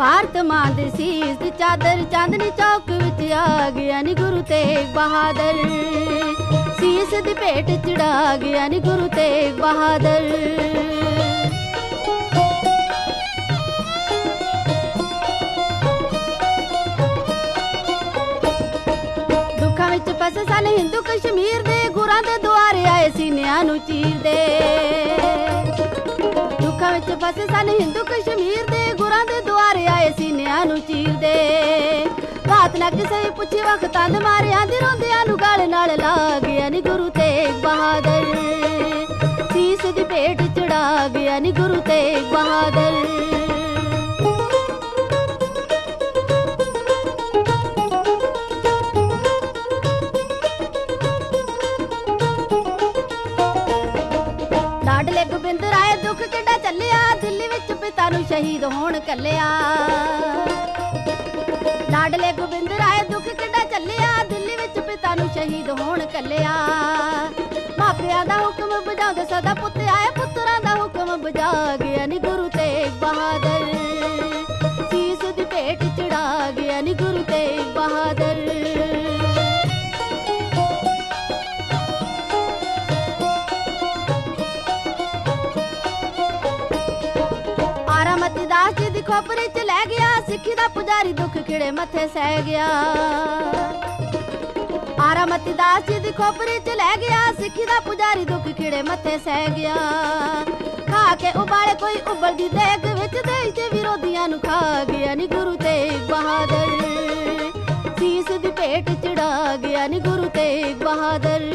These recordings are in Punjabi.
ਭਾਰਤ ਮਾਂ ਦੇ ਸੀਸ ਦੀ ਚਾਦਰ ਚਾਂਦਨੀ ਚੌਕ ਵਿੱਚ ਆ ਗਿਆ ਨੀ ਗੁਰੂ ਤੇਗ ਬਹਾਦਰ। ਸੀਸ ਦੀ ਭੇਟ ਚੜਾ ਗਿਆ ਨੀ ਗੁਰੂ ਤੇਗ ਬਹਾਦਰ। ਦੁੱਖਾਂ ਵਿੱਚ ਫਸੇ ਸਨ ਹਿੰਦੂ ਕਸ਼ਮੀਰ ਦੇ, ਗੁਰਾਂ ਦੇ ਦੁਆਰੇ ਆਏ ਸੀਨਿਆਂ ਨੂੰ ਚੀਰਦੇ। ਦੁੱਖਾਂ ਵਿੱਚ ਫਸੇ ਸਨ ਹਿੰਦੂ ਕਸ਼ਮੀਰ ਦੇ, ਗੁਰਾਂ ਦੇ ਦੁਆਰੇ ਆਏ ਸੀਨਿਆਂ ਨੂੰ ਚੀਰਦੇ। ਰਾਤ ਨਾ ਕਿਸੇ ਵੀ ਪੁੱਛੀ ਵਕਤਾਂ ਦੇ ਮਾਰਿਆਂ ਦੀ ਰੋਂਦਿਆਂ ਨੂੰ ਗਲ ਨਾਲ ਲਾ ਗਿਆ ਨੀ ਗੁਰੂ ਤੇਗ ਬਹਾਦਰ। ਸੀਸ ਦੀ ਭੇਟ ਚੜਾ ਗਿਆ ਨੀ ਗੁਰੂ ਤੇਗ ਬਹਾਦਰ। ਲਾਡਲੇ ਗੋਬਿੰਦ ਰਾਏ ਦੁੱਖ ਕਿੱਡਾ ਚੱਲਿਆ, ਦਿੱਲੀ ਵਿੱਚ ਪਿਤਾ ਨੂੰ ਸ਼ਹੀਦ ਹੋਣ ਕੱਲਿਆ। ਲਾਡਲੇ ਗੋਬਿੰਦ ਰਾਏ ਦੁੱਖ ਕਿੱਡਾ ਚੱਲਿਆ, ਦਿੱਲੀ ਵਿੱਚ ਪਿਤਾ ਨੂੰ ਸ਼ਹੀਦ ਹੋਣ ਕੱਲਿਆ। ਮਾਪਿਆਂ ਦਾ ਹੁਕਮ ਬਜਾਉਂਦੇ ਸਦਾ ਪੁੱਤ ਆਏ, ਪੁੱਤਰਾਂ ਦਾ ਹੁਕਮ ਬਜਾ ਗਿਆ ਨੀ ਗੁਰੂ ਤੇਗ ਬਹਾਦਰ। ਸੀਸ ਦੀ ਭੇਟ ਚੜਾ ਗਿਆ ਨੀ ਗੁਰੂ ਤੇਗ ਬਹਾਦਰ। ਮਤੀ ਦਾਸ ਜੀ ਦੀ ਖੋਪਰੀ ਚ ਲੈ ਗਿਆ, ਸਿੱਖੀ ਦਾ ਪੁਜਾਰੀ ਦੁੱਖ ਖਿੜੇ ਮੱਥੇ ਸਹਿ ਗਿਆ। ਮਤੀ ਦਾਸ ਜੀ ਦੀ ਖੋਪਰੀ ਚ ਲੈ ਗਿਆ, ਸਿੱਖੀ ਦਾ ਪੁਜਾਰੀ ਦੁੱਖ ਖਿੜੇ ਮੱਥੇ ਸਹਿ ਗਿਆ। ਖਾ ਕੇ ਉਬਾਲੇ ਕੋਈ ਉਬਲਦੀ ਦੇਗ ਵਿੱਚ, ਦੇਸ਼ ਦੇ ਵਿਰੋਧੀਆਂ ਨੂੰ ਖਾ ਗਿਆ ਨੀ ਗੁਰੂ ਤੇਗ ਬਹਾਦਰ। ਸੀਸ ਦੀ ਭੇਟ ਚੜਾ ਗਿਆ ਨੀ ਗੁਰੂ ਤੇਗ ਬਹਾਦਰ।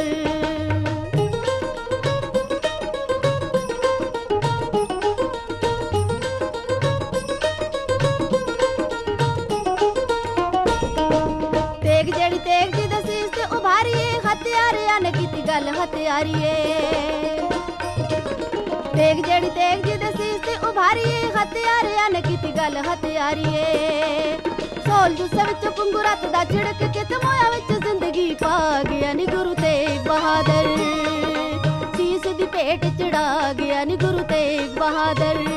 ਤੇਗ ਜੀ ਦੇ ਸੀਸ ਤੇ ਉਭਾਰੀਏ, ਹਥਿਆਰਿਆਂ ਨੇ ਕੀਤੀ ਗੱਲ ਹਥਿਆਰੀਏ। ਤੇਗ ਜੀ ਦੇ ਸੀਸ ਤੇ ਉਭਾਰੀਏ, ਹਥਿਆਰਿਆਂ ਨੇ ਕੀਤੀ ਗੱਲ ਹਥਿਆਰੀਏ। ਸੋਲ ਜੁੱਸੇ ਵਿੱਚ ਪੁੰਗੂ ਰਤ ਦਾ ਛਿੜਕ ਕੇ ਤਮੋਇਆ ਵਿੱਚ ਜ਼ਿੰਦਗੀ ਪਾ ਗਿਆ ਨੀ ਗੁਰੂ ਤੇਗ ਬਹਾਦਰ। ਸੀਸ ਦੀ ਭੇਟ ਚੜਾ ਗਿਆ ਨੀ ਗੁਰੂ ਤੇਗ ਬਹਾਦਰ।